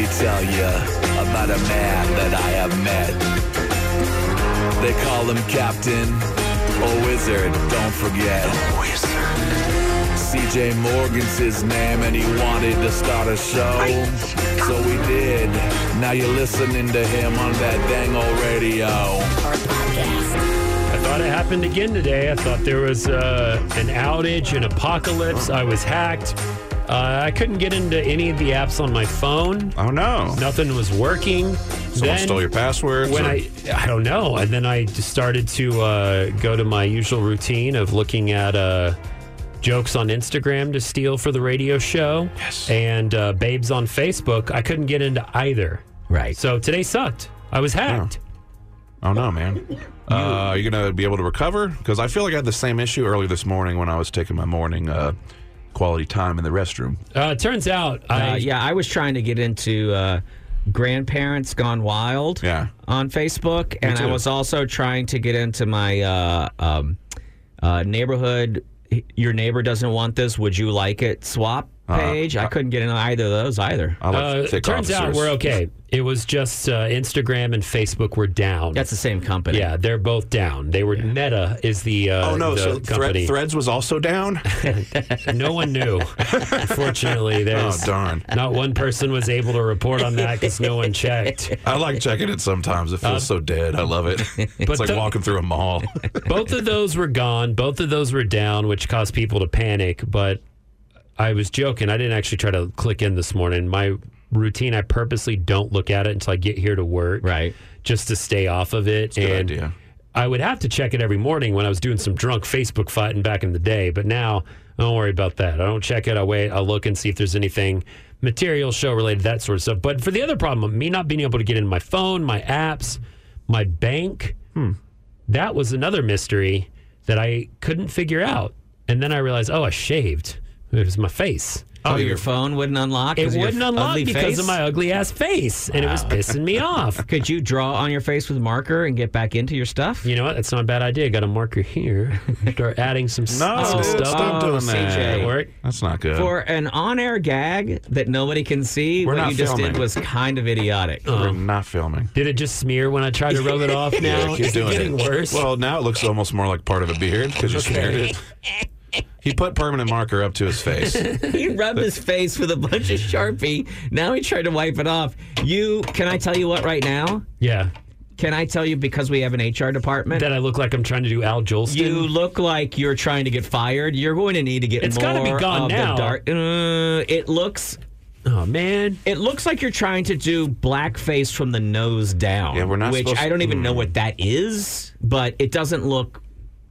tell you about a man that I have met. They call him Captain or Wizard, don't forget. CJ Morgan's his name, and he wanted to start a show, so we did. Now you're listening to him on that dang old radio. Our podcast. I thought it happened again today. I thought there was an outage, an apocalypse. I was hacked. I couldn't get into any of the apps on my phone. Oh, no. Nothing was working. Someone stole your passwords? When I don't know. And then I just started to go to my usual routine of looking at jokes on Instagram to steal for the radio show. Yes. And babes on Facebook. I couldn't get into either. Right. So today sucked. I was hacked. Oh, no, man. Are you going to be able to recover? Because I feel like I had the same issue earlier this morning when I was taking my morning quality time in the restroom. It turns out I was trying to get into Grandparents Gone Wild on Facebook, and I was also trying to get into my neighborhood, Your Neighbor Doesn't Want This, Would You Like It swap page. I couldn't get into either of those either. Turns out we're okay. It was just Instagram and Facebook were down. That's the same company. Yeah, they're both down. They were Meta is the so company. Threads was also down? No one knew. Unfortunately, there's darn. Not one person was able to report on that because no one checked. I like checking it sometimes. It feels so dead. I love it. It's like walking through a mall. Both of those were gone. Both of those were down, which caused people to panic. But I was joking. I didn't actually try to click in this morning. My routine, I purposely don't look at it until I get here to work. Right. Just to stay off of it. It's a good idea. I would have to check it every morning when I was doing some drunk Facebook fighting back in the day. But now, don't worry about that. I don't check it. I wait. I'll look and see if there's anything material, show related, that sort of stuff. But for the other problem, me not being able to get in my phone, my apps, my bank, that was another mystery that I couldn't figure out. And then I realized, I shaved. It was my face. Oh, your phone wouldn't unlock? It wouldn't unlock because of my ugly ass face, and it was pissing me off. Could you draw on your face with a marker and get back into your stuff? You know what? That's not a bad idea. I got a marker here. Start adding some stuff. Stop doing that. Work. That's not good. For an on-air gag that nobody can see, what you just did was kind of idiotic. We're not filming. Did it just smear when I tried to rub it off now? Keep doing getting worse. Well, now it looks almost more like part of a beard because you smeared it. He put permanent marker up to his face. He rubbed his face with a bunch of Sharpie. Now he tried to wipe it off. Can I tell you what right now? Yeah. Can I tell you, because we have an HR department, that I look like I'm trying to do Al Jolson? You look like you're trying to get fired. You're going to need to get more gotta be gone of now. the dark. It looks... Oh, man. It looks like you're trying to do blackface from the nose down. Yeah, we're not Which I don't even know what that is, but it doesn't look...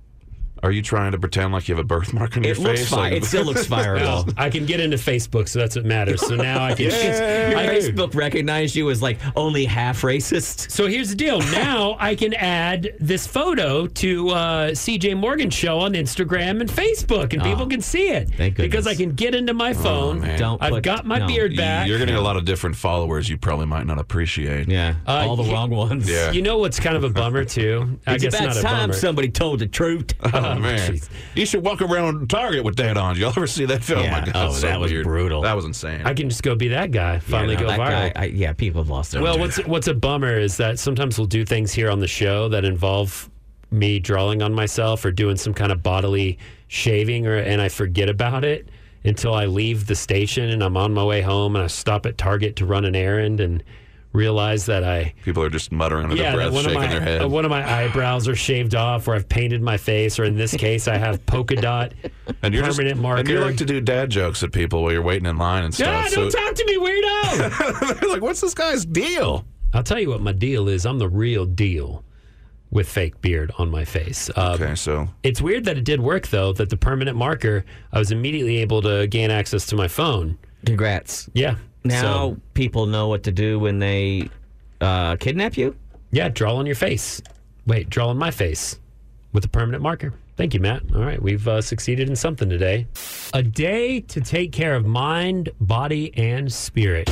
Are you trying to pretend like you have a birthmark on your face? It looks fine. It still looks fireable. Well, I can get into Facebook, so that's what matters. So now I can... Your Facebook recognized you as like only half racist. So here's the deal. Now I can add this photo to CJ Morgan Show on Instagram and Facebook, and people can see it. Thank goodness. Because I can get into my phone. I've got my beard back. You're going to get a lot of different followers you probably might not appreciate. Yeah, all the wrong ones. Yeah. You know what's kind of a bummer, too? It's about time somebody told the truth. Oh, man. Geez. You should walk around Target with that on. Y'all ever see that film? Yeah. Oh, my God, That was brutal. That was insane. I can just go be that guy. Finally go that viral. Guy, people have lost their Well, mind. what's a bummer is that sometimes we'll do things here on the show that involve me drawing on myself or doing some kind of bodily shaving, and I forget about it until I leave the station and I'm on my way home and I stop at Target to run an errand and realize that people are just muttering under their breath, shaking their head. One of my eyebrows are shaved off, or I've painted my face, or in this case, I have polka dot permanent marker. And you like to do dad jokes at people while you're waiting in line and stuff. Don't talk to me, weirdo! They're like, what's this guy's deal? I'll tell you what my deal is. I'm the real deal with fake beard on my face. Okay, so... It's weird that it did work, though, that the permanent marker, I was immediately able to gain access to my phone. Congrats. Yeah. Now people know what to do when they kidnap you? Yeah, draw on your face. Wait, draw on my face with a permanent marker. Thank you, Matt. All right, we've succeeded in something today. A day to take care of mind, body, and spirit.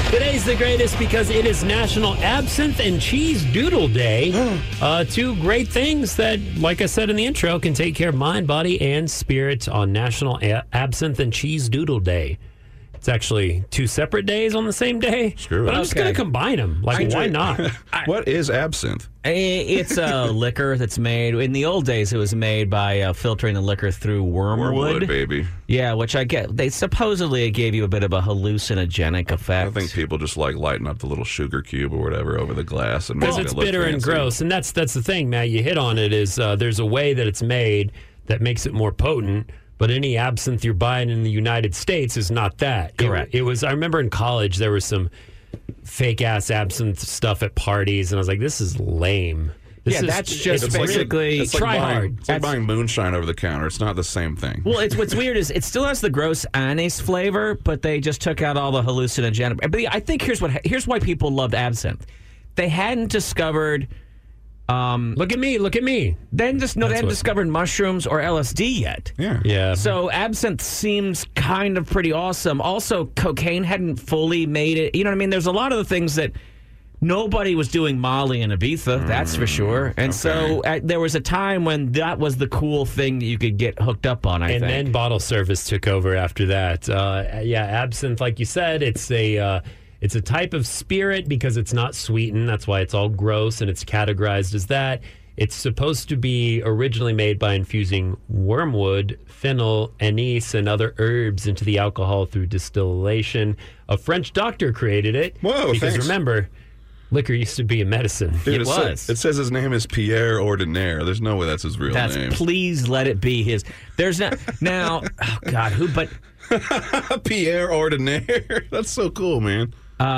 Today's the greatest because it is National Absinthe and Cheese Doodle Day. Two great things that, like I said in the intro, can take care of mind, body, and spirit on National Absinthe and Cheese Doodle Day. It's actually two separate days on the same day. Screw it. But I'm just going to combine them. Like, why not? What is absinthe? It's a liquor that's made. In the old days, it was made by filtering the liquor through wormwood. Baby. Yeah, which I get. They supposedly it gave you a bit of a hallucinogenic effect. I think people just like lighting up the little sugar cube or whatever over the glass. Because it's bitter and gross. And that's the thing, Matt. You hit on it is there's a way that it's made that makes it more potent. But any absinthe you're buying in the United States is not that. Correct. It was. I remember in college there was some fake ass absinthe stuff at parties, and I was like, "This is lame." That's just basically try hard. It's like buying moonshine over the counter. It's not the same thing. Well, what's weird is it still has the gross anise flavor, but they just took out all the hallucinogenic. But I think here's here's why people loved absinthe. They hadn't discovered. Look at me. They hadn't discovered mushrooms or LSD yet. Yeah. So absinthe seems kind of pretty awesome. Also, cocaine hadn't fully made it. You know what I mean? There's a lot of the things that nobody was doing Molly and Ibiza, that's for sure. And so there was a time when that was the cool thing that you could get hooked up on, I think. And then bottle service took over after that. Absinthe, like you said, it's a type of spirit because it's not sweetened. That's why it's all gross and it's categorized as that. It's supposed to be originally made by infusing wormwood, fennel, anise, and other herbs into the alcohol through distillation. A French doctor created it. Whoa, because thanks. Remember, liquor used to be a medicine. Dude, it was. It says his name is Pierre Ordinaire. There's no way that's his real name. Please let it be his. There's not now. Oh God, who? But Pierre Ordinaire. That's so cool, man.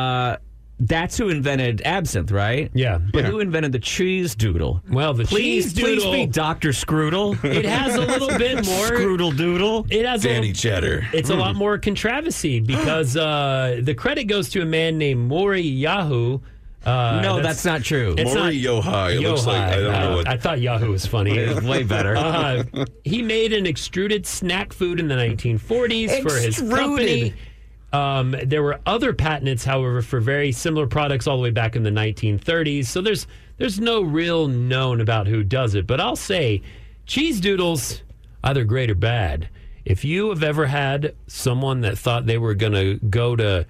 that's who invented absinthe, right? Yeah. But who invented the cheese doodle? Well, the cheese doodle. Please be Dr. Scroodle. It has a little bit more. Scroodle doodle. It has Danny Cheddar. It's a lot more controversy because the credit goes to a man named Maury Yahoo. No, that's not true. Maury Yohai. It looks like, I don't know what. I thought Yahoo was funny. It's way better. He made an extruded snack food in the 1940s for his company. There were other patents, however, for very similar products all the way back in the 1930s. So there's no real known about who does it. But I'll say cheese doodles, either great or bad. If you have ever had someone that thought they were going to go to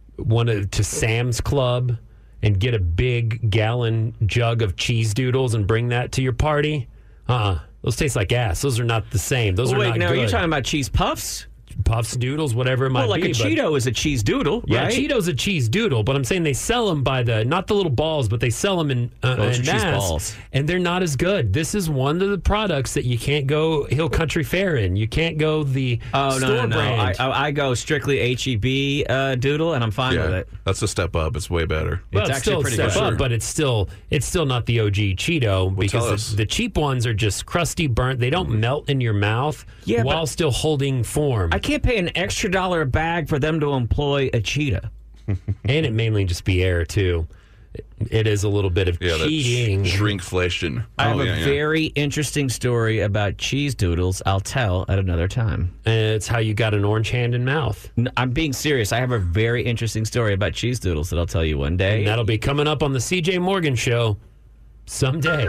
Sam's Club and get a big gallon jug of cheese doodles and bring that to your party, those taste like ass. Those are not the same. Those are not now good. are you talking about cheese puffs? Puffs, doodles, whatever it might be. Well, like a Cheeto is a cheese doodle, right? Yeah, Cheeto's a cheese doodle, but I'm saying they sell them by not the little balls, but they sell them in Those are cheese mass, balls. and they're not as good. This is one of the products that you can't go Hill Country Fair in. You can't go the store brand. I go strictly H-E-B doodle, and I'm fine with it. That's a step up. It's way better. Well, it's still actually a pretty step good. up, but it's still not the OG Cheeto because the cheap ones are just crusty, burnt. They don't melt in your mouth while still holding form. I can't pay an extra $1 a bag for them to employ a cheetah. And it mainly just be air, too. It is a little bit of cheating. Shrinkflation. I have a very interesting story about cheese doodles I'll tell at another time. And it's how you got an orange hand and mouth. I'm being serious. I have a very interesting story about cheese doodles that I'll tell you one day. And that'll be coming up on the CJ Morgan Show someday.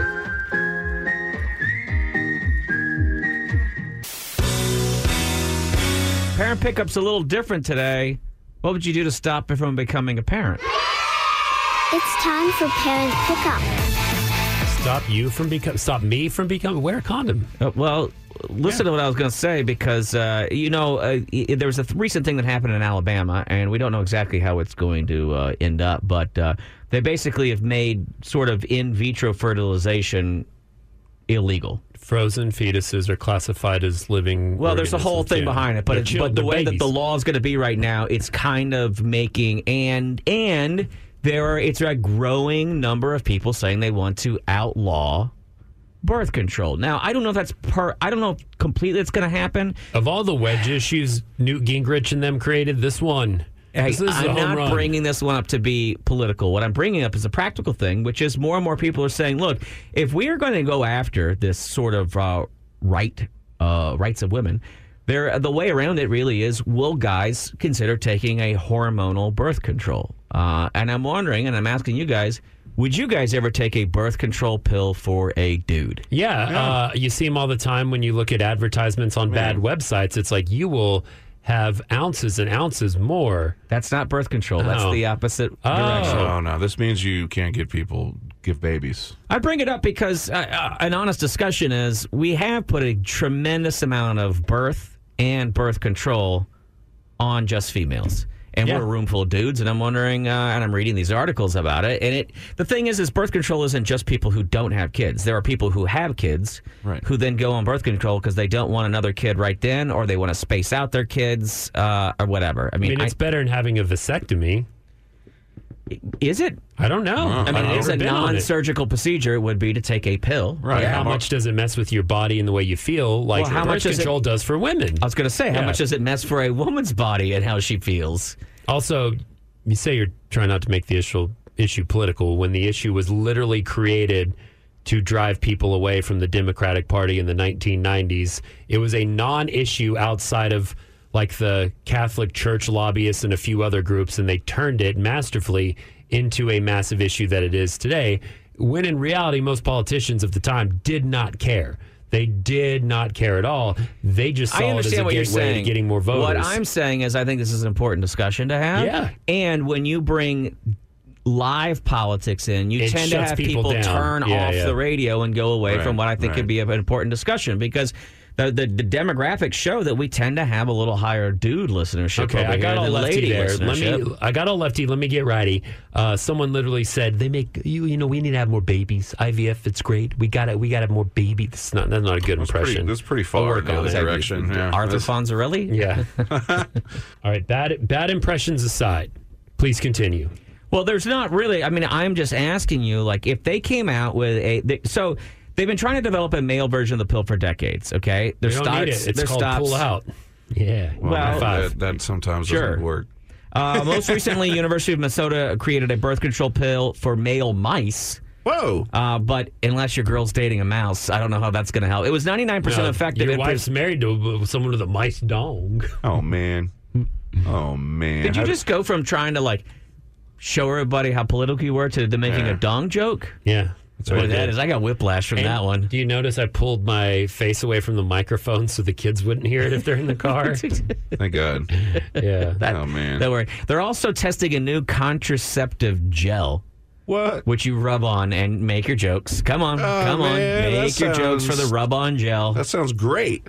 Parent pickup's a little different today. What would you do to stop it from becoming a parent? It's time for parent pickup. Stop me from becoming. Wear a condom. Well, listen to what I was going to say because there was a recent thing that happened in Alabama, and we don't know exactly how it's going to end up, but they basically have made sort of in vitro fertilization illegal. Frozen fetuses are classified as living. Well, there's a whole thing behind it, but the way that the law is going to be right now, it's kind of making it's a growing number of people saying they want to outlaw birth control. Now, I don't know if that's I don't know if completely it's going to happen. Of all the wedge issues Newt Gingrich and them created, this one. Hey, I'm not bringing this one up to be political. What I'm bringing up is a practical thing, which is more and more people are saying, look, if we are going to go after this sort of rights of women, the way around it really is, will guys consider taking a hormonal birth control? And I'm wondering, and I'm asking you guys, would you guys ever take a birth control pill for a dude? Yeah. You see them all the time when you look at advertisements on bad websites. It's like you will have ounces and ounces more. That's not birth control. That's the opposite direction. Oh, no. This means you can't give babies. I bring it up because an honest discussion is we have put a tremendous amount of birth and birth control on just females. And we're a room full of dudes, and I'm wondering, and I'm reading these articles about it. And the thing is birth control isn't just people who don't have kids. There are people who have kids who then go on birth control because they don't want another kid right then, or they want to space out their kids, or whatever. I mean, it's better than having a vasectomy. Is it? I don't know. I mean, it's a non-surgical procedure. It would be to take a pill. Right. How much does it mess with your body and the way you feel? Like how much control does for women. I was going to say, how much does it mess for a woman's body and how she feels? Also, you say you're trying not to make the issue political when the issue was literally created to drive people away from the Democratic Party in the 1990s. It was a non-issue outside of like the Catholic Church lobbyists and a few other groups, and they turned it masterfully into a massive issue that it is today, when in reality, most politicians of the time did not care. They did not care at all. They just saw it as a gateway to getting more voters. What I'm saying is I think this is an important discussion to have. Yeah. And when you bring live politics in, you tend to have people turn off the radio and go away from what I think could be an important discussion, because the demographics show that we tend to have a little higher dude listenership. Okay, over I got here all than lefty lady there. listenership. I got all lefty. Let me get righty. Someone literally said they make we need to have more babies. IVF, it's great. We got to have more babies. That's not a good impression. That's pretty far in the other direction. Yeah. Arthur Fonzarelli? Yeah. All right. Bad impressions aside, please continue. Well, there's not really. I mean, I'm just asking you, like, if they came out with so they've been trying to develop a male version of the pill for decades. Okay, They don't need it. It's called pull out. Yeah. Well, that sometimes doesn't work. Most recently, University of Minnesota created a birth control pill for male mice. Whoa! But unless your girl's dating a mouse, I don't know how that's going to help. It was 99% effective. Your wife's married to someone with a mice dong. Oh man! Oh man! Did you just go from trying to like show everybody how political you were to making a dong joke? Yeah. That's what that is. I got whiplash from that one. Do you notice I pulled my face away from the microphone so the kids wouldn't hear it if they're in the car? Thank God. Yeah. Oh, man. Don't worry. They're also testing a new contraceptive gel. What? Which you rub on and make your jokes. Come on. Make your jokes for the rub-on gel. That sounds great.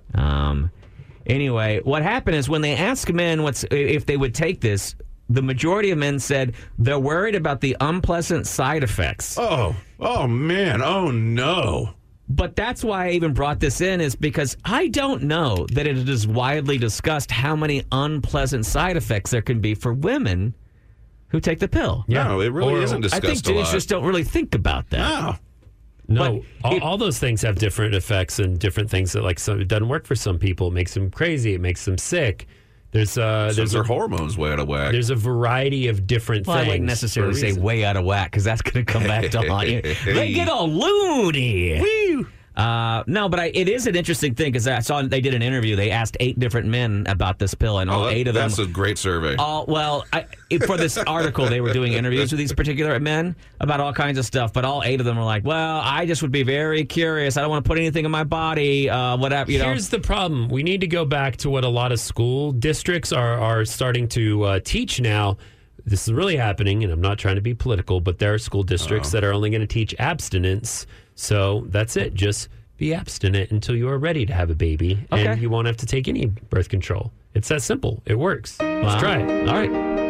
Anyway, what happened is when they asked men if they would take this, the majority of men said they're worried about the unpleasant side effects. Oh, man. Oh, no. But that's why I even brought this in, is because I don't know that it is widely discussed how many unpleasant side effects there can be for women who take the pill. Yeah. No, it really isn't discussed I think dudes just don't really think about that. No, all those things have different effects and different things that, like, it doesn't work for some people. It makes them crazy. It makes them sick. There's their hormones way out of whack. There's a variety of different things. I wouldn't necessarily say way out of whack, because that's going to come back to haunt you. They get all loony. Woo! No, but it is an interesting thing, because I saw they did an interview. They asked 8 different men about this pill, and all 8 of them. That's a great survey. For this article, they were doing interviews with these particular men about all kinds of stuff, but all 8 of them were like, well, I just would be very curious. I don't want to put anything in my body, whatever. Here's the problem. We need to go back to what a lot of school districts are starting to teach now. This is really happening, and I'm not trying to be political, but there are school districts that are only going to teach abstinence. So that's it. Just be abstinent until you are ready to have a baby, and you won't have to take any birth control. It's that simple. It works. Let's try it. All right.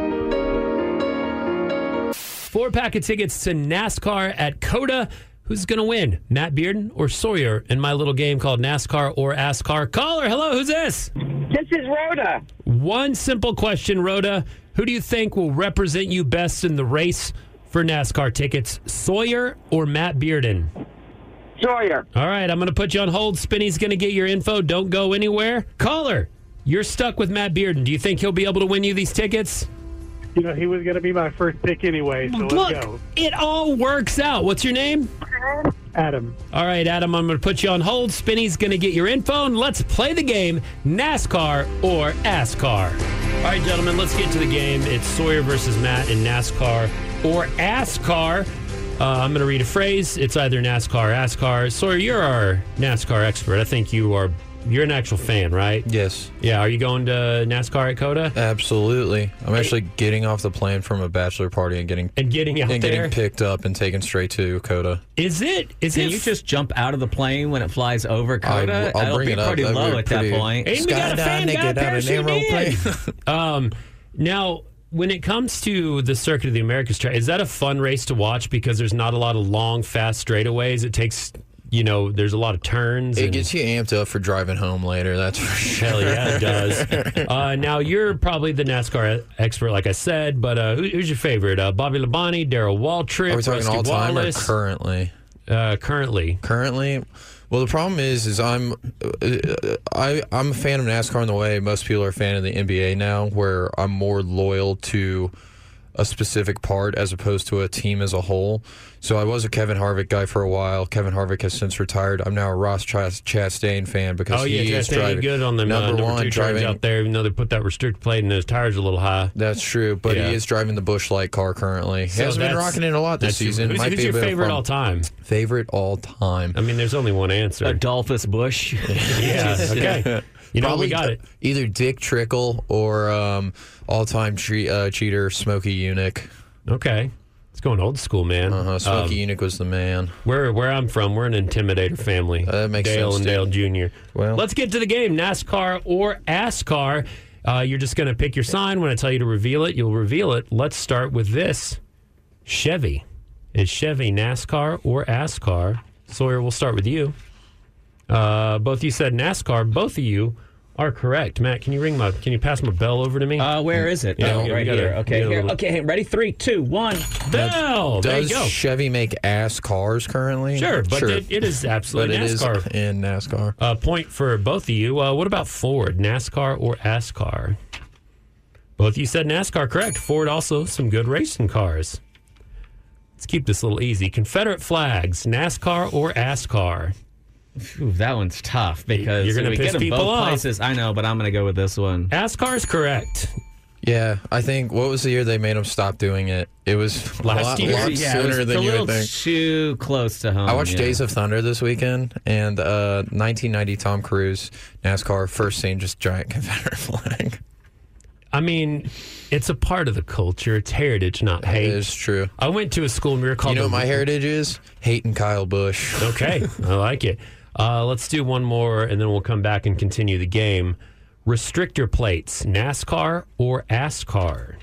4-pack of tickets to NASCAR at COTA. Who's going to win, Matt Bearden or Sawyer, in my little game called NASCAR or ASCAR? Caller, hello, who's this? This is Rhoda. One simple question, Rhoda. Who do you think will represent you best in the race for NASCAR tickets, Sawyer or Matt Bearden? Sawyer. All right, I'm going to put you on hold. Spinny's going to get your info. Don't go anywhere. Caller, you're stuck with Matt Bearden. Do you think he'll be able to win you these tickets? You know, he was going to be my first pick anyway, so Look, let's go. It all works out. What's your name? Adam. All right, Adam, I'm going to put you on hold. Spinny's going to get your info, and let's play the game, NASCAR or ASCAR. All right, gentlemen, let's get to the game. It's Sawyer versus Matt in NASCAR or ASCAR. I'm going to read a phrase. It's either NASCAR or ASCAR. Sawyer, you're our NASCAR expert. I think you're an actual fan, right? Yes. Yeah, are you going to NASCAR at COTA? Absolutely. I'm actually getting off the plane from a bachelor party and getting out there? getting picked up and taken straight to COTA. Can you just jump out of the plane when it flies over COTA? I'll bring it up. Pretty low at that point. Hey, we got a fan guy parachute in. Now, when it comes to the Circuit of the Americas track, is that a fun race to watch because there's not a lot of long, fast straightaways? It takes, there's a lot of turns. It gets you amped up for driving home later, that's for sure. Hell yeah, it does. Now, you're probably the NASCAR expert, like I said, but who's your favorite? Bobby Labonte, Darrell Waltrip, Are we talking Rusty all time Wallace? or currently? Currently. Currently? Well, the problem is I'm a fan of NASCAR in the way most people are a fan of the NBA now, where I'm more loyal to a specific part as opposed to a team as a whole. So I was a Kevin Harvick guy for a while. Kevin Harvick has since retired. I'm now a Ross Chastain fan because he is driving good on the number one two driving out there, even though they put that restricted plate and those tires are a little high. That's true, but he is driving the Busch Light car currently. He hasn't been rocking it a lot this season. Who's your favorite all time? Favorite all time? I mean, there's only one answer. Adolphus Busch. Yeah, okay. Probably we got it. Either Dick Trickle or all-time cheater Smokey Yunick. Okay. It's going old school, man. Smokey Yunick was the man. Where I'm from, we're an Intimidator family. That makes Dale sense. and Dale Jr. Well, let's get to the game. NASCAR or ASCAR. You're just going to pick your sign. When I tell you to reveal it, you'll reveal it. Let's start with this. Chevy. Is Chevy NASCAR or ASCAR? Sawyer, we'll start with you. Both of you said NASCAR. Both of you are correct. Matt, can you pass my bell over to me? Where is it? Yeah, right here. Okay, here. Okay, ready? 3, 2, 1. Bell! There you does go. Chevy make ass cars currently? Sure, but it is absolutely but NASCAR. It is in NASCAR. Point for both of you. What about Ford? NASCAR or ASCAR? Both of you said NASCAR, correct. Ford also some good racing cars. Let's keep this a little easy. Confederate flags, NASCAR or ASCAR? Ooh, that one's tough because you're going to piss get them people both off. places. I know, but I'm going to go with this one. ASCAR is correct. Yeah, I think, what was the year they made them stop doing it? It was Last year. a lot Yeah, sooner than you would think. Too close to home. I watched Days of Thunder this weekend, and 1990 Tom Cruise, NASCAR, first scene, just giant Confederate flag. I mean, it's a part of the culture. It's heritage, not hate. It is true. I went to a school and we were called... You know what my heritage is? Hating Kyle Busch. Okay, I like it. Let's do one more, and then we'll come back and continue the game. Restrictor plates, NASCAR or ASCAR?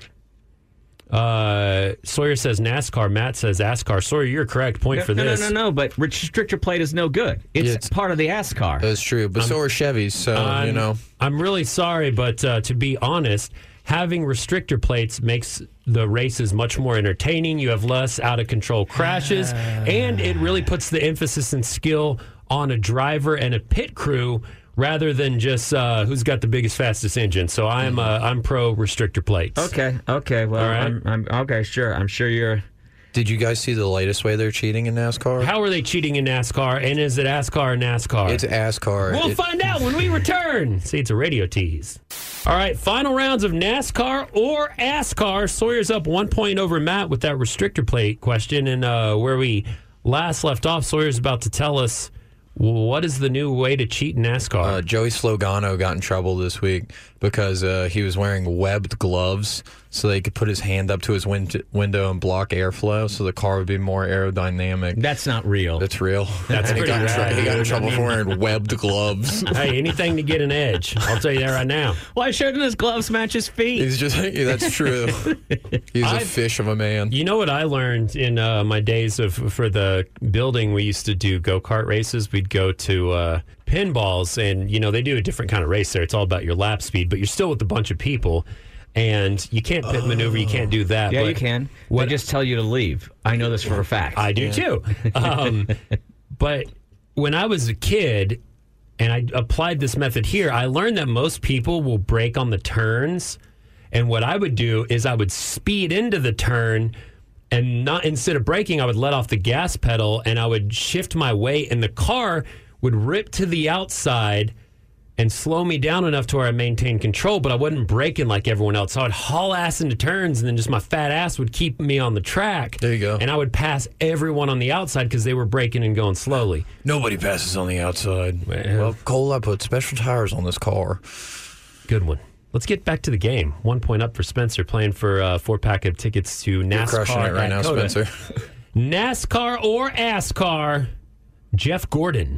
Sawyer says NASCAR. Matt says ASCAR. Sawyer, you're correct. Point for this. No. But restrictor plate is no good. It's part of the ASCAR. That's true, but so are Chevys, so, I'm really sorry, but to be honest, having restrictor plates makes the races much more entertaining. You have less out-of-control crashes, and it really puts the emphasis and skill on a driver and a pit crew rather than just who's got the biggest, fastest engine. So I'm pro restrictor plates. Okay. Well, right. I'm okay. Sure. I'm sure you're. Did you guys see the latest way they're cheating in NASCAR? How are they cheating in NASCAR? And is it ASCAR or NASCAR? It's ASCAR. We'll find out when we return. See, it's a radio tease. All right, final rounds of NASCAR or ASCAR. Sawyer's up 1 point over Matt with that restrictor plate question. And where we last left off, Sawyer's about to tell us what is the new way to cheat in NASCAR. Joey Slogano got in trouble this week because he was wearing webbed gloves so they could put his hand up to his window and block airflow so the car would be more aerodynamic. That's not real. That's real. That's and pretty rad. He got in trouble for wearing webbed gloves. Hey, anything to get an edge. I'll tell you that right now. Why shouldn't his gloves match his feet? He's just, that's true. He's a fish of a man. You know what I learned in my days for the building we used to do go-kart races? We'd go to pinballs, and, they do a different kind of race there. It's all about your lap speed, but you're still with a bunch of people. And you can't pit maneuver. You can't do that. Yeah, but you can. They just tell you to leave. I know this for a fact. I do too. But when I was a kid and I applied this method here, I learned that most people will brake on the turns. And what I would do is I would speed into the turn and not instead of braking, I would let off the gas pedal and I would shift my weight, and the car would rip to the outside and slow me down enough to where I maintained control, but I wasn't braking like everyone else. So I'd haul ass into turns, and then just my fat ass would keep me on the track. There you go. And I would pass everyone on the outside because they were braking and going slowly. Nobody passes on the outside. Well, Cole, I put special tires on this car. Good one. Let's get back to the game. 1 point up for Spencer, playing for a 4-pack of tickets to NASCAR. You're crushing it right now, Coda. Spencer. NASCAR or ASCAR? Jeff Gordon.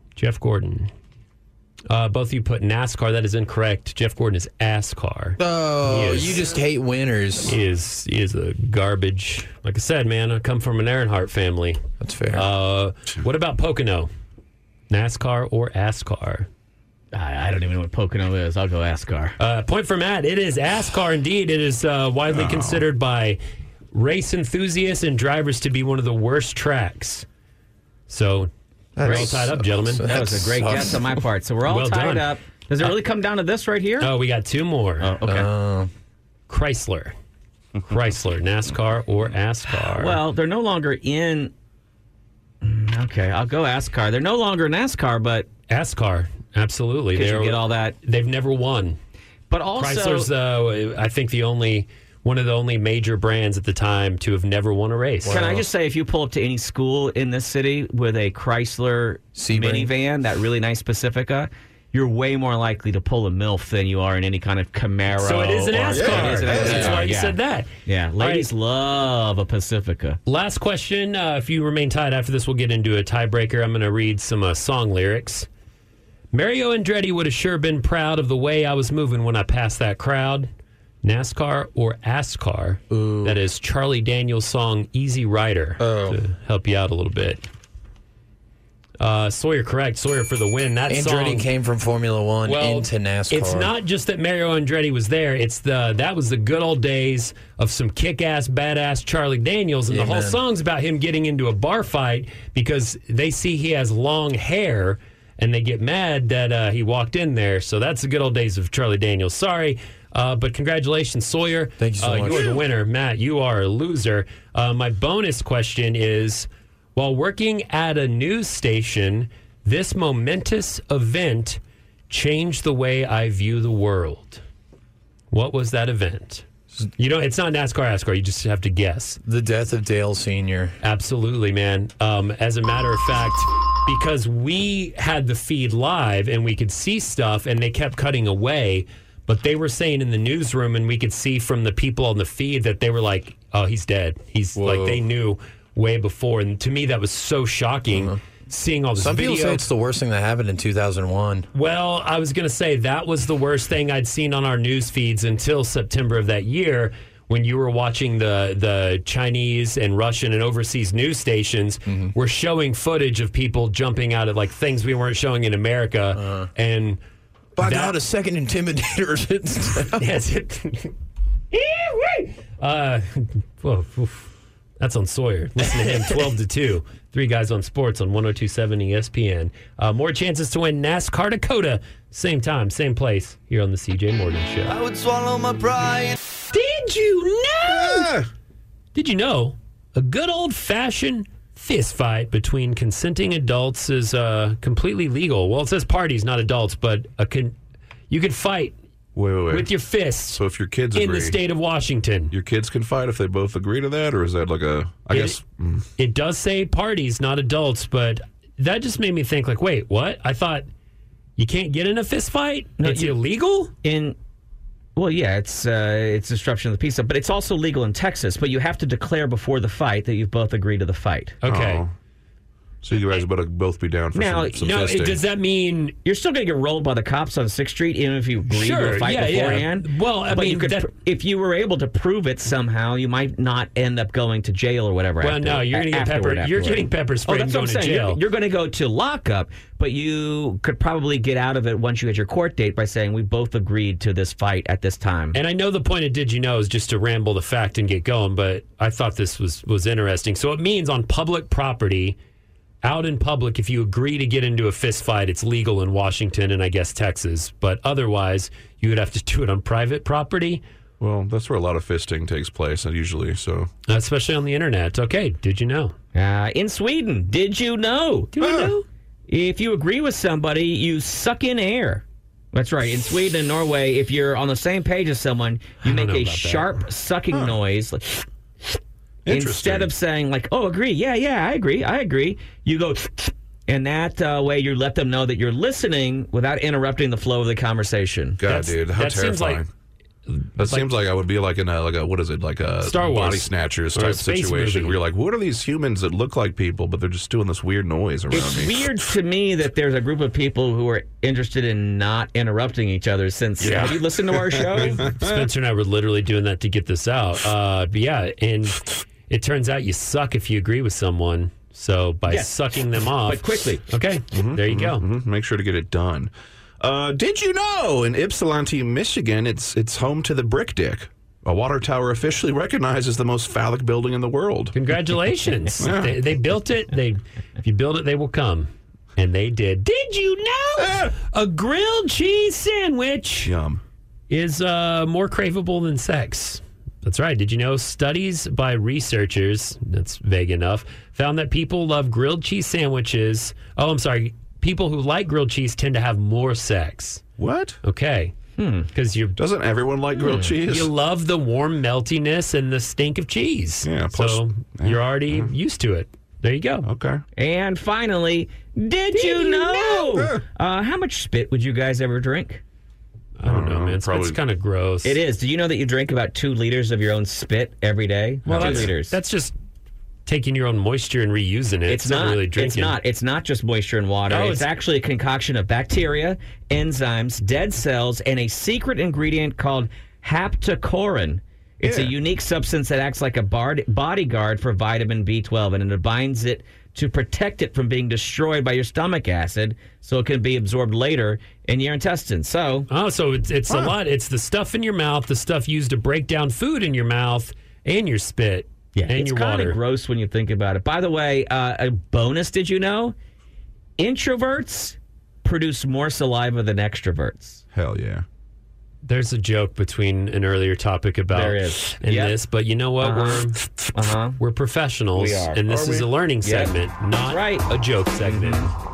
Both of you put NASCAR. That is incorrect. Jeff Gordon is ASCAR. Oh, you just hate winners. He is a garbage. Like I said, man, I come from an Earnhardt family. That's fair. What about Pocono? NASCAR or ASCAR? I don't even know what Pocono is. I'll go ASCAR. Point for Matt. It is ASCAR indeed. It is widely considered by race enthusiasts and drivers to be one of the worst tracks. So we're all tied up, gentlemen. That was a great guess on my part. So we're all Well tied done. up. Does it really come down to this right here? Oh, we got two more. Oh, okay. Chrysler, NASCAR or ASCAR? Well, they're no longer in. Okay, I'll go ASCAR. They're no longer NASCAR, but ASCAR, absolutely. because They're you get all that. They've never won. But also, Chrysler's, I think, one of the only major brands at the time to have never won a race. can I just say, if you pull up to any school in this city with a Chrysler Sebring. minivan, that really nice Pacifica, you're way more likely to pull a MILF than you are in any kind of Camaro. So it is an or- ASCAR. It is an That's ASCAR, why you yeah. said that. Yeah, ladies All love a Pacifica. Last question. If you remain tied after this, we'll get into a tiebreaker. I'm going to read some song lyrics. Mario Andretti would have sure been proud of the way I was moving when I passed that crowd. NASCAR or ASCAR? Ooh. That is Charlie Daniels' song Easy Rider to help you out a little bit. Sawyer, correct. Sawyer for the win. That Andretti song came from Formula One into NASCAR. It's not just that Mario Andretti was there. It's that was the good old days of some kick-ass, badass Charlie Daniels, and the whole Amen. song's about him getting into a bar fight because they see he has long hair, and they get mad that he walked in there. So that's the good old days of Charlie Daniels. Sorry, but congratulations, Sawyer. Thank you so much. You are the winner. Matt, you are a loser. My bonus question is, while working at a news station, this momentous event changed the way I view the world. What was that event? It's not NASCAR, ASCAR. You just have to guess. The death of Dale Sr. Absolutely, man. As a matter of fact, because we had the feed live and we could see stuff and they kept cutting away, but they were saying in the newsroom and we could see from the people on the feed that they were like, oh, he's dead. He's like, they knew way before. And to me, that was so shocking seeing all this Some video. people say it's the worst thing that happened in 2001. Well, I was going to say that was the worst thing I'd seen on our news feeds until September of that year when you were watching the Chinese and Russian and overseas news stations were showing footage of people jumping out at like things we weren't showing in America. And By God, a second intimidator is that's on Sawyer. Listen to him, 12 to 2. 3 guys on sports on 102.7 ESPN. More chances to win NASCAR Dakota. Same time, same place here on the CJ Morgan Show. I would swallow my pride. Did you know? Did you know a good old-fashioned fist fight between consenting adults is completely legal? Well, it says parties, not adults, but you could fight Wait. with your fists So if your kids in agree, the state of Washington. your kids can fight if they both agree to that, or is that like a? I guess. It does say parties, not adults, but that just made me think, like, wait, what? I thought you can't get in a fist fight? No, It's illegal? Well, yeah, it's disruption of the peace, but it's also legal in Texas. But you have to declare before the fight that you've both agreed to the fight. Okay. Oh. So you guys better both be down for Now, some No, fisting. does that mean... You're still going to get rolled by the cops on 6th Street, even if you agreed to a fight beforehand. Yeah. Well, I but mean, you could, if you were able to prove it somehow, you might not end up going to jail or whatever. Well, no, you're going to get pepper. You're getting pepper sprayed and that's what going I'm to saying. jail. You're going to go to lockup, but you could probably get out of it once you get your court date by saying we both agreed to this fight at this time. And I know the point of Did You Know is just to ramble the fact and get going, but I thought this was interesting. So it means on public property, out in public, if you agree to get into a fist fight, it's legal in Washington and I guess Texas. But otherwise, you would have to do it on private property. Well, that's where a lot of fisting takes place, usually. So, Especially on the internet. Okay, did you know? In Sweden, did you know? Do you know? If you agree with somebody, you suck in air. That's right. In Sweden and Norway, if you're on the same page as someone, you make a sharp sucking noise. Like, instead of saying, like, oh, agree. Yeah, I agree. You go, and that way you let them know that you're listening without interrupting the flow of the conversation. God, dude, how terrifying. Seems like I would be like in a what is it, like a Star Wars Body Snatchers type situation where you're like, what are these humans that look like people, but they're just doing this weird noise around me? It's weird to me that there's a group of people who are interested in not interrupting each other since... Have you listened to our show? Spencer and I were literally doing that to get this out. But yeah, and it turns out you suck if you agree with someone. So by sucking them off... But quickly. Okay, there you go. Make sure to get it done. Did you know in Ypsilanti, Michigan, it's home to the Brick Dick, a water tower officially recognized as the most phallic building in the world. Congratulations. They built it. If you build it, they will come. And they did. Did you know a grilled cheese sandwich is more craveable than sex? That's right. Did you know studies by researchers, that's vague enough, found that people love grilled cheese sandwiches. Oh, I'm sorry. People who like grilled cheese tend to have more sex. What? Okay. Because doesn't everyone like grilled cheese? You love the warm meltiness and the stink of cheese. Yeah. Plus, so you're already used to it. There you go. Okay. And finally, did you know? How much spit would you guys ever drink? I don't know, man. It's kind of gross. It is. Do you know that you drink about 2 liters of your own spit every day? Well, 2 liters. That's just taking your own moisture and reusing it. It's not really drinking. It's not just moisture and water. It's actually a concoction of bacteria, enzymes, dead cells, and a secret ingredient called haptocorin. It's a unique substance that acts like a bodyguard for vitamin B12, and it binds it to protect it from being destroyed by your stomach acid, so it can be absorbed later in your intestines. So it's a lot. It's the stuff in your mouth, the stuff used to break down food in your mouth, and your spit. Yeah, and it's your kind water. of gross when you think about it. By the way, a bonus, did you know? Introverts produce more saliva than extroverts. Hell yeah. There's a joke between an earlier topic about this, but you know what? We're professionals, We are. and this is a learning segment, not a joke segment.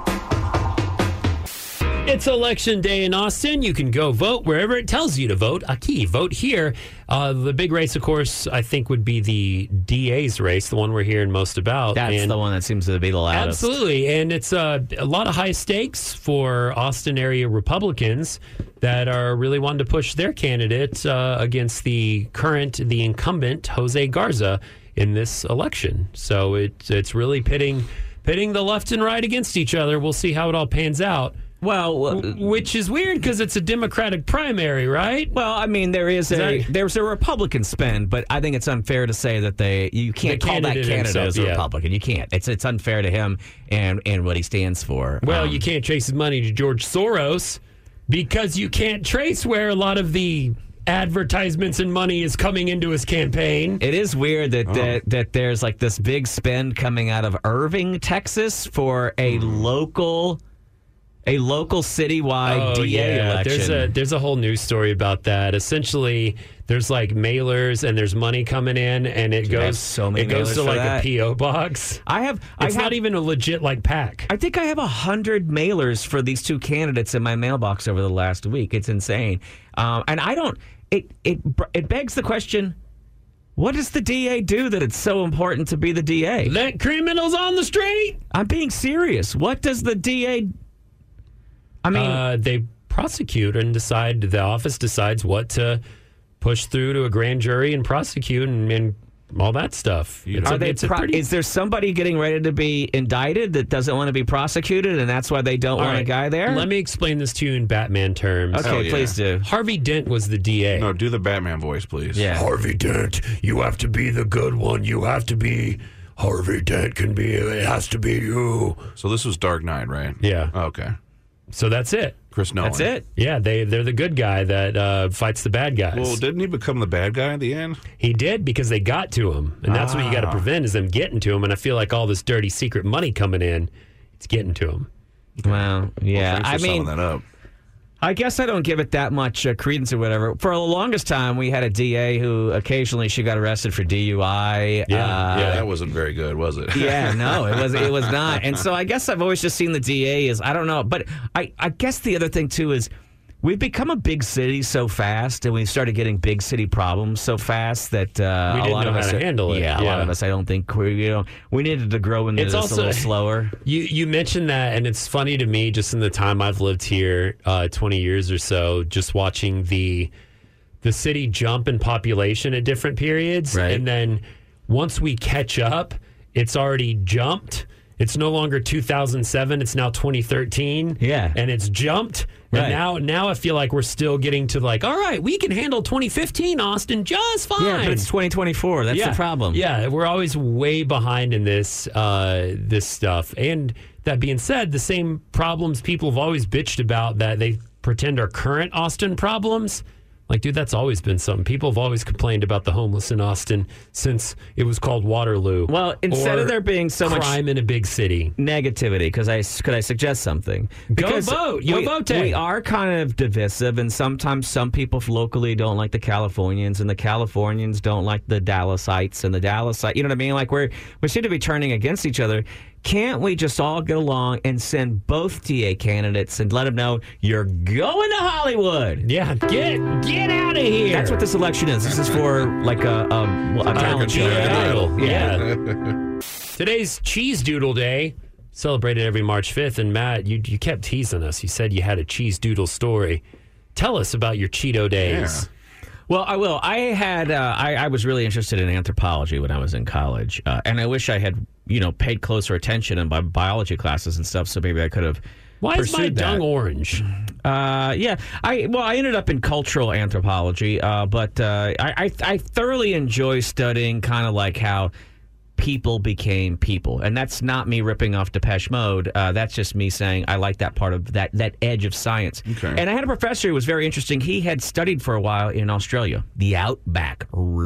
It's election day in Austin. You can go vote wherever it tells you to vote. Aki, vote here. The big race, of course, I think would be the DA's race, the one we're hearing most about. That's the one that seems to be the loudest. Absolutely. And it's a lot of high stakes for Austin area Republicans that are really wanting to push their candidate against the incumbent, Jose Garza, in this election. So it's really pitting the left and right against each other. We'll see how it all pans out. Well, which is weird because it's a Democratic primary, right? Well, I mean, there's a Republican spend, but I think it's unfair to say that you can't call that candidate as a Republican. You can't. It's unfair to him and what he stands for. Well, you can't trace his money to George Soros because you can't trace where a lot of the advertisements and money is coming into his campaign. It is weird that there's like this big spend coming out of Irving, Texas for a local citywide DA election. There's a whole news story about that. Essentially, there's like mailers and there's money coming in, and it goes to like a PO box. It's not even a legit like PAC. I think I have 100 mailers for these 2 candidates in my mailbox over the last week. It's insane, and I don't. It begs the question: what does the DA do that it's so important to be the DA? Let criminals on the street. I'm being serious. What does the DA? I mean, they prosecute and the office decides what to push through to a grand jury and prosecute and all that stuff. Is there somebody getting ready to be indicted that doesn't want to be prosecuted, and that's why they don't want a guy there? Let me explain this to you in Batman terms. Okay, please do. Harvey Dent was the DA. No, do the Batman voice, please. Yeah. Harvey Dent, you have to be the good one. You have to be... Harvey Dent it has to be you. So this was Dark Knight, right? Yeah. Okay. So that's it. Chris Nolan. That's it? Yeah, they're the good guy that fights the bad guys. Well, didn't he become the bad guy at the end? He did because they got to him. And that's what you got to prevent is them getting to him. And I feel like all this dirty secret money coming in, it's getting to him. Well, yeah. Well, thanks for summing that up. I guess I don't give it that much credence or whatever. For the longest time, we had a DA who occasionally she got arrested for DUI. That wasn't very good, was it? Yeah, no, it was not. And so I guess I've always just seen the DA as, I don't know. But I guess the other thing, too, is we've become a big city so fast, and we started getting big city problems so fast that we didn't know how to handle it. Yeah, a lot of us, I don't think we needed to grow into this a little slower. You mentioned that, and it's funny to me, just in the time I've lived here, 20 years or so, just watching the city jump in population at different periods, right. And then once we catch up, it's already jumped. It's no longer 2007. It's now 2013. Yeah. And it's jumped. Right. And now I feel like we're still getting to like, all right, we can handle 2015, Austin, just fine. Yeah, but it's 2024. That's the problem. Yeah, we're always way behind in this stuff. And that being said, the same problems people have always bitched about that they pretend are current Austin problems. Like, dude, that's always been something. People have always complained about the homeless in Austin since it was called Waterloo. Well, instead of there being so much crime in a big city, negativity, could I suggest something? Because vote. We are kind of divisive, and sometimes some people locally don't like the Californians, and the Californians don't like the Dallasites, and the Dallasites. You know what I mean? Like we seem to be turning against each other. Can't we just all get along and send both TA candidates and let them know you're going to Hollywood? Yeah, get out of here. That's what this election is. This is for like a talent show. Yeah. Today's Cheese Doodle Day, celebrated every March 5th. And Matt, you kept teasing us. You said you had a Cheese Doodle story. Tell us about your Cheeto days. Yeah. Well, I will. I had. I was really interested in anthropology when I was in college, and I wish I had, paid closer attention in my biology classes and stuff. So maybe I could have. Why is my dung orange? Yeah. I ended up in cultural anthropology, but I thoroughly enjoy studying kind of like how people became people, and that's not me ripping off Depeche Mode. That's just me saying I like that part of that edge of science. Okay. And I had a professor who was very interesting. He had studied for a while in Australia, the outback.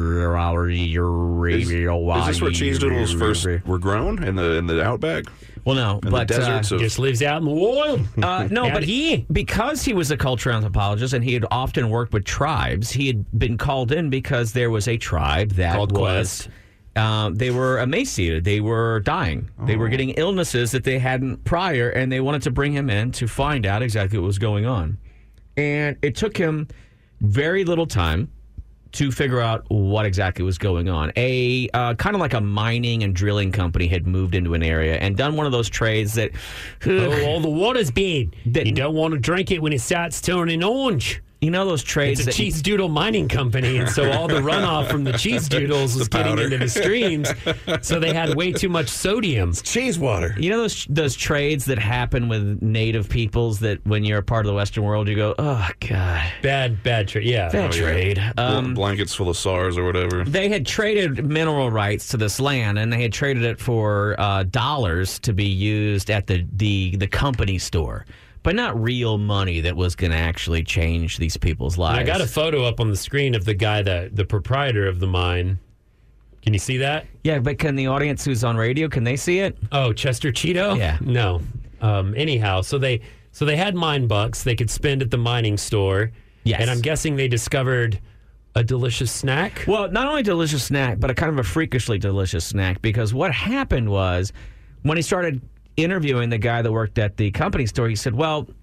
Is this where cheese doodles first were grown in the outback? Well, no, in but the deserts of... just lives out in the wild. No, but because he was a cultural anthropologist and he had often worked with tribes, he had been called in because there was a tribe that called was. Quest. They were emaciated. They were dying. They were getting illnesses that they hadn't prior, and they wanted to bring him in to find out exactly what was going on. And it took him very little time to figure out what exactly was going on. A kind of like a mining and drilling company had moved into an area and done one of those trades that... all the water's bad. You don't want to drink it when it starts turning orange. You know those trades it's a cheese doodle mining company, and so all the runoff from the cheese doodles was getting into the streams, so they had way too much sodium. It's cheese water. You know those trades that happen with native peoples that when you're a part of the Western world, you go, oh, God. Bad trade, yeah. Bad trade. Blankets full of SARS or whatever. They had traded mineral rights to this land, and they had traded it for dollars to be used at the company store. But not real money that was going to actually change these people's lives. And I got a photo up on the screen of the guy, the proprietor of the mine. Can you see that? Yeah, but can the audience who's on radio, can they see it? Oh, Chester Cheeto? Yeah. No. Anyhow, so they had mine bucks they could spend at the mining store. Yes. And I'm guessing they discovered a delicious snack? Well, not only a delicious snack, but a kind of a freakishly delicious snack, because what happened was when he started interviewing the guy that worked at the company store, they said,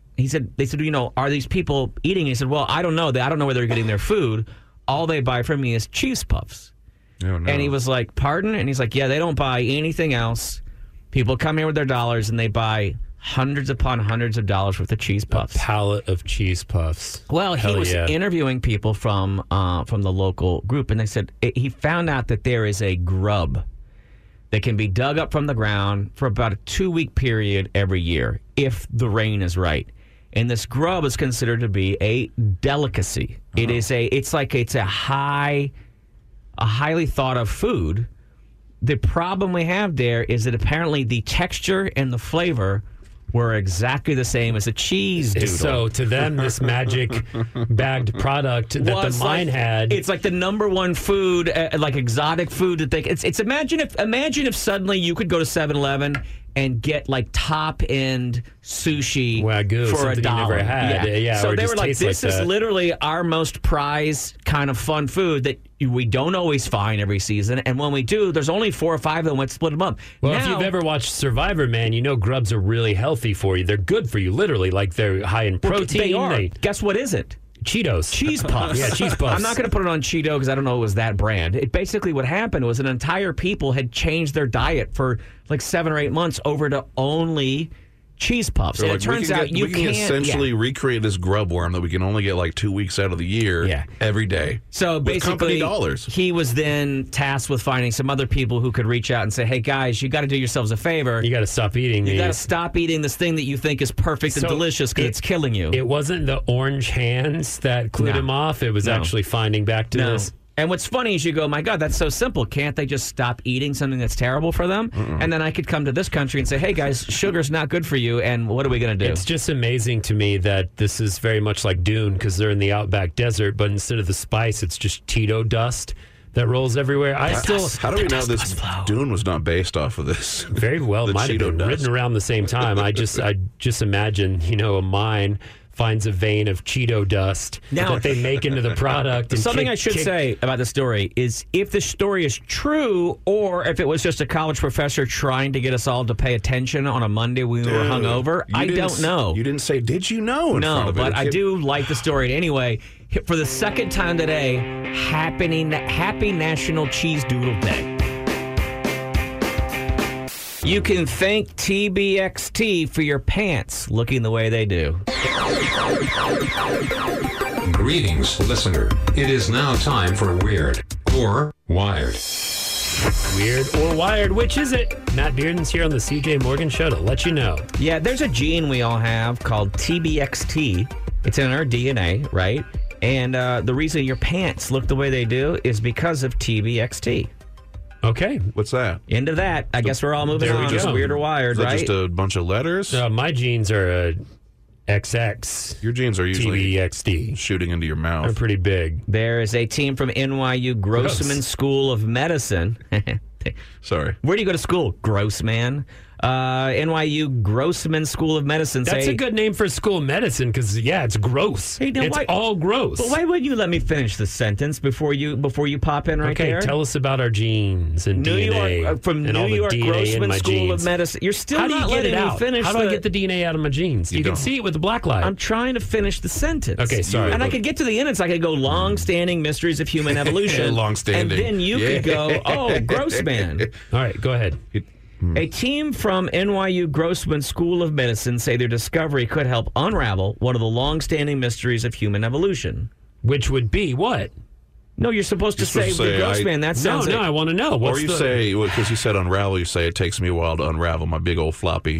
are these people eating? And he said, well, I don't know. I don't know where they're getting their food. All they buy from me is cheese puffs. Oh, no. And he was like, pardon? And he's like, yeah, they don't buy anything else. People come here with their dollars and they buy hundreds upon hundreds of dollars worth of cheese puffs. A pallet of cheese puffs. Well, he was interviewing people from the local group, and they said he found out that there is a grub that can be dug up from the ground for about a 2-week period every year if the rain is right. And this grub is considered to be a delicacy. Uh-huh. It's a highly thought of food. The problem we have there is that apparently the texture and the flavor were exactly the same as a cheese doodle. So to them, this magic bagged product that the mine had, it's like the number one food, like exotic food that they. It's imagine if suddenly you could go to 7-Eleven and get like top end sushi Wagyu, for something you $1. never had. Yeah, so or they just were like, tastes this like is that. literally our most prized kind of fun food that we don't always find every season. And when we do, there's only 4 or 5 of them. Let's split them up. Well, now, if you've ever watched Survivor, man, you know grubs are really healthy for you. They're good for you, literally. Like they're high in protein. they are. Guess what isn't? Cheetos. Cheese puffs. Yeah, cheese puffs. I'm not going to put it on Cheeto because I don't know it was that brand. It basically what happened was an entire people had changed their diet for like 7 or 8 months over to only cheese puffs. They're And like, it turns out you we can can't essentially recreate this grub worm that we can only get like 2 weeks out of the year every day. So with company basically, dollars. he was then tasked with finding some other people who could reach out and say, hey, guys, you got to do yourselves a favor. You got to stop eating You these. got to stop eating this thing that you think is perfect and So delicious because it's killing you. It wasn't the orange hands that clued No. him off. It was No. actually finding back to this. And what's funny is you go, my God, that's so simple. Can't they just stop eating something that's terrible for them? And then I could come to this country and say, hey, guys, sugar's not good for you. And what are we going to do? It's just amazing to me that this is very much like Dune because they're in the outback desert, but instead of the spice, it's just Cheeto dust that rolls everywhere. How do we know this Dune was not based off of this? Very well The might have Cheeto been dust. written around the same time. I just imagine, a mine finds a vein of Cheeto dust that they make into the product. And Something I should say about the story is if the story is true or if it was just a college professor trying to get us all to pay attention on a Monday when we were hungover, I don't know. You didn't say, did you know? In front No, of it. but I do like the story anyway. For the second time today, Happy National Cheese Doodle Day. You can thank TBXT for your pants looking the way they do. Greetings, listener. It is now time for Weird or Wired. Weird or wired, which is it? Matt Bearden's here on the CJ Morgan Show to let you know. Yeah, there's a gene we all have called TBXT. It's in our DNA, right? And the reason your pants look the way they do is because of TBXT. Okay. What's that? Into that. I guess we're all moving There we on. go. Just weird or wired, Is that right? just a bunch of letters? My jeans are a XX. Your jeans are usually TBXT. shooting into your mouth. They're pretty big. There is a team from NYU Grossman School of Medicine. Sorry. Where do you go to school? Grossman. NYU Grossman School of Medicine. That's a good name for a school of medicine because, it's gross. Hey, now it's all gross. But why wouldn't you let me finish the sentence before you pop in right there? Okay, tell us about our genes and New DNA. York, from and New all the York DNA in Grossman my School jeans. of Medicine. You're still How do not you get letting it me out? finish. How do I get the DNA out of my jeans? You can don't. see it with the black light. I'm trying to finish the sentence. Okay, sorry. And I could get to the end. It's like I could go long-standing mysteries of human evolution. Long-standing. And then you could go, oh, Grossman. All right, go ahead. A team from NYU Grossman School of Medicine say their discovery could help unravel one of the long-standing mysteries of human evolution. Which would be what? No, you're supposed to say with Grossman. That sounds I want to know. What's Or you the... say, because you said unravel, you say it takes me a while to unravel my big old floppy.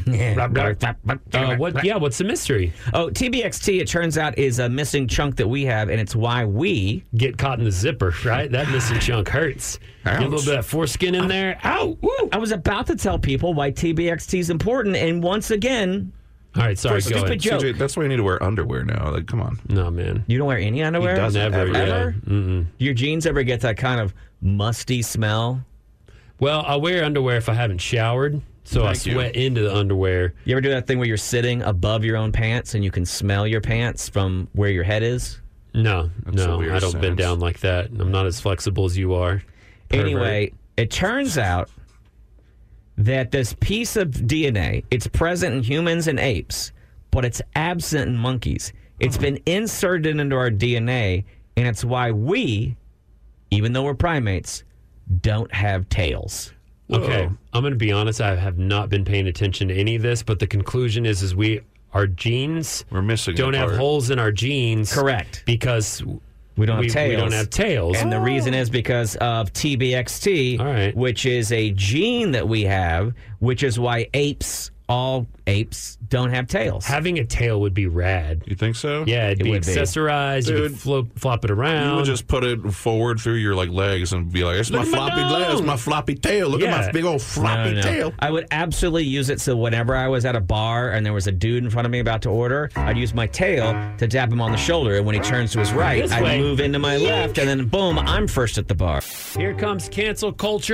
What's the mystery? Oh, TBXT, it turns out, is a missing chunk that we have, and it's why we Get caught in the zipper, right? That missing chunk hurts. Get a little bit of foreskin in there. Ow! Woo! I was about to tell people why TBXT is important, and once again, All right, sorry, For go stupid ahead. joke. CJ, that's why you need to wear underwear now. Like, come on. No, man. you don't wear any underwear? He doesn't Never. ever. Yeah. Your jeans ever get that kind of musty smell? Well, I wear underwear if I haven't showered, so I Thank you. sweat into the underwear. You ever do that thing where you're sitting above your own pants and you can smell your pants from where your head is? No, That's a weird I don't bend sentence. down like that. I'm not as flexible as you are. Pervert. Anyway, it turns out that this piece of DNA, it's present in humans and apes, but it's absent in monkeys. It's been inserted into our DNA, and it's why we, even though we're primates, don't have tails. Okay, I'm going to be honest. I have not been paying attention to any of this, but the conclusion is our genes We're missing don't a have part. holes in our genes. Correct. Because We don't have tails. We don't have tails. And the reason is because of TBXT, All right. which is a gene that we have, which is why all apes don't have tails. Having a tail would be rad. You think so? Yeah, it'd be would be. accessorized. You Dude, could flop it around. You would just put it forward through your legs and be like, "It's my Look at my floppy dome. legs, my floppy tail. Look at Yeah. my big old floppy No. tail." I would absolutely use it so whenever I was at a bar and there was a dude in front of me about to order, I'd use my tail to tap him on the shoulder. And when he turns to his right, This I'd way. move into my left, and then boom, I'm first at the bar. Here comes cancel culture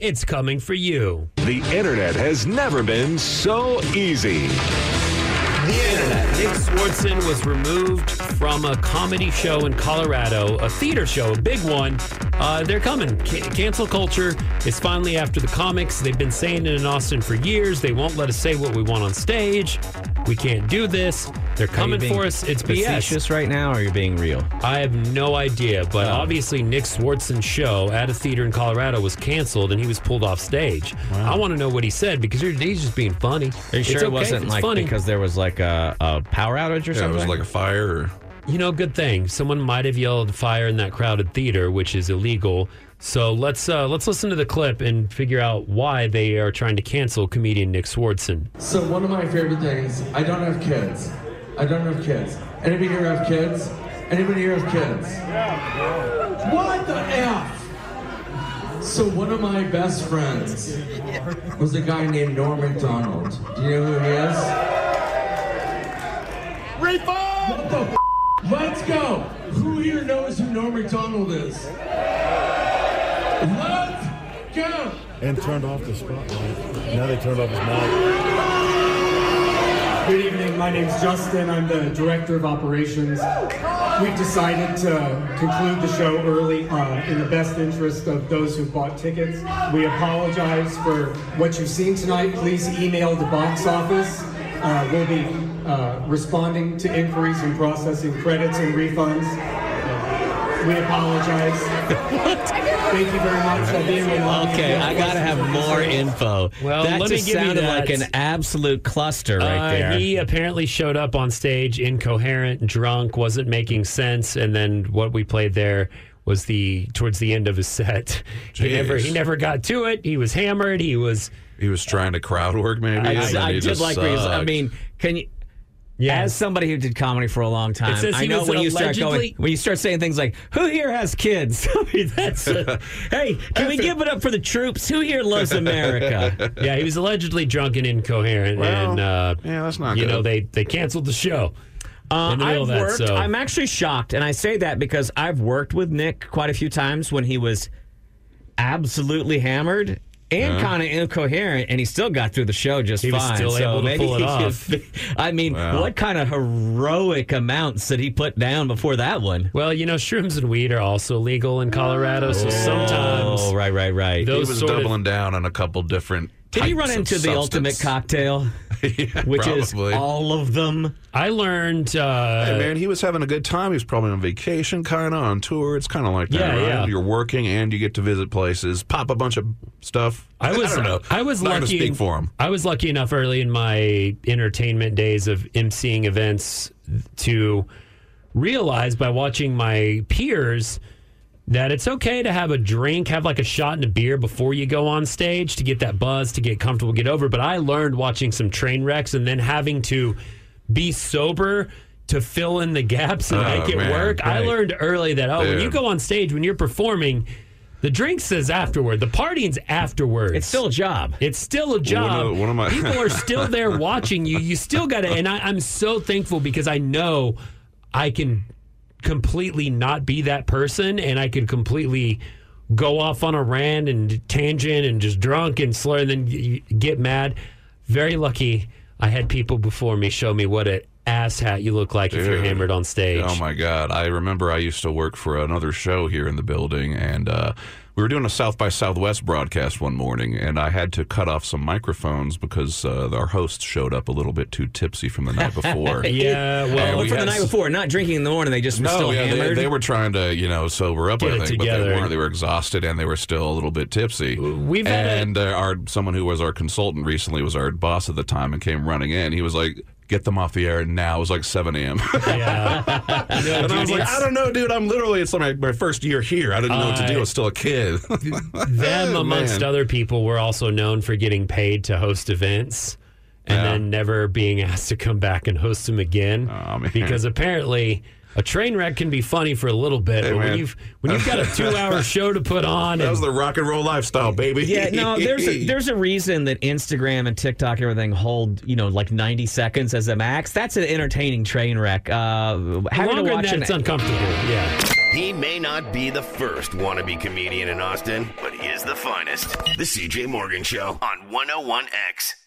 it's coming for you. The internet has never been so easy. The internet. Nick Swardson was removed from a comedy show in Colorado, a theater show, a big one. They're coming. Cancel culture is finally after the comics. They've been saying it in Austin for years. They won't let us say what we want on stage. We can't do this. They're coming for us. It's BS. Facetious right now, or are you being real? I have no idea, but obviously Nick Swardson's show at a theater in Colorado was canceled, and he was pulled off stage. Wow. I want to know what he said, because he's just being funny. Are you sure it wasn't like funny because there was like a power outage or something? It was like a fire. Or... You know, good thing. Someone might have yelled fire in that crowded theater, which is illegal. So let's listen to the clip and figure out why they are trying to cancel comedian Nick Swardson. So one of my favorite things, I don't have kids. Anybody here have kids? Anybody here have kids? Yeah. What the F? So one of my best friends was a guy named Norm MacDonald. Do you know who he is? Refund! What the f? Let's go! Who here knows who Norm MacDonald is? Let's go! And turned off the spotlight. Now they turned off his mic. Good evening, my name's Justin. I'm the Director of Operations. We've decided to conclude the show early in the best interest of those who bought tickets. We apologize for what you've seen tonight. Please email the box office. We'll be responding to inquiries and processing credits and refunds. We apologize. Thank you very much. Okay, I gotta have more info. Well, that let me just give you sounded that. like an absolute cluster right there. He apparently showed up on stage incoherent, drunk, wasn't making sense, and then what we played there was towards the end of his set. He never got to it. He was hammered. He was trying to crowd work. Maybe I did like. I mean, can you? Yeah. As somebody who did comedy for a long time, I know when you start saying things like, "Who here has kids?" I mean, that's hey, can we give it up for the troops? Who here loves America? Yeah, he was allegedly drunk and incoherent, and that's not. You know, they canceled the show. I'm actually shocked, and I say that because I've worked with Nick quite a few times when he was absolutely hammered. And kind of incoherent, and he still got through the show just fine. He was still able to pull it off. I mean, what kind of heroic amounts did he put down before that one? Well, you know, shrooms and weed are also legal in Colorado, so sometimes... Oh, right. He was doubling down on a couple different Did he run into the ultimate cocktail? Which probably. Is all of them? I learned... hey, man, he was having a good time. He was probably on vacation, kind of on tour. It's kind of like that, right? Yeah. You're working and you get to visit places, pop a bunch of stuff. I don't know. I was Not lucky. gonna speak for him. I was lucky enough early in my entertainment days of emceeing events to realize by watching my peers that it's okay to have a drink, have like a shot and a beer before you go on stage to get that buzz, to get comfortable, get over. But I learned watching some train wrecks and then having to be sober to fill in the gaps and make it work. Right. I learned early that, when you go on stage, when you're performing, the drink says afterward. The partying's afterwards. It's still a job. It's still a job. One of my people are still there watching you. You still got to, and I'm so thankful because I know I can completely not be that person, and I could completely go off on a rant and tangent and just drunk and slur and then get mad. Very lucky I had people before me show me what an ass hat you look like if you're hammered on stage. Oh my God. I remember I used to work for another show here in the building, and we were doing a South by Southwest broadcast one morning, and I had to cut off some microphones because our host showed up a little bit too tipsy from the night before. From the night before, not drinking in the morning, they just were still hammered. They were trying to, sober up, I think, but they weren't. They were exhausted, and they were still a little bit tipsy. Someone who was our consultant recently was our boss at the time and came running in. He was like, "Get them off the air now." It was like 7 a.m. Yeah. And I was like, I don't know, dude. It's like my first year here. I didn't know what to do. I was still a kid. Them, amongst other people, were also known for getting paid to host events and then never being asked to come back and host them again. Oh, man. Because apparently A train wreck can be funny for a little bit, but when you've got a 2-hour show to put on, that was the rock and roll lifestyle, baby. Yeah, no, there's a reason that Instagram and TikTok and everything hold like 90 seconds as a max. That's an entertaining train wreck. Having to watch it's uncomfortable. Yeah. He may not be the first wannabe comedian in Austin, but he is the finest. The CJ Morgan Show on 101X.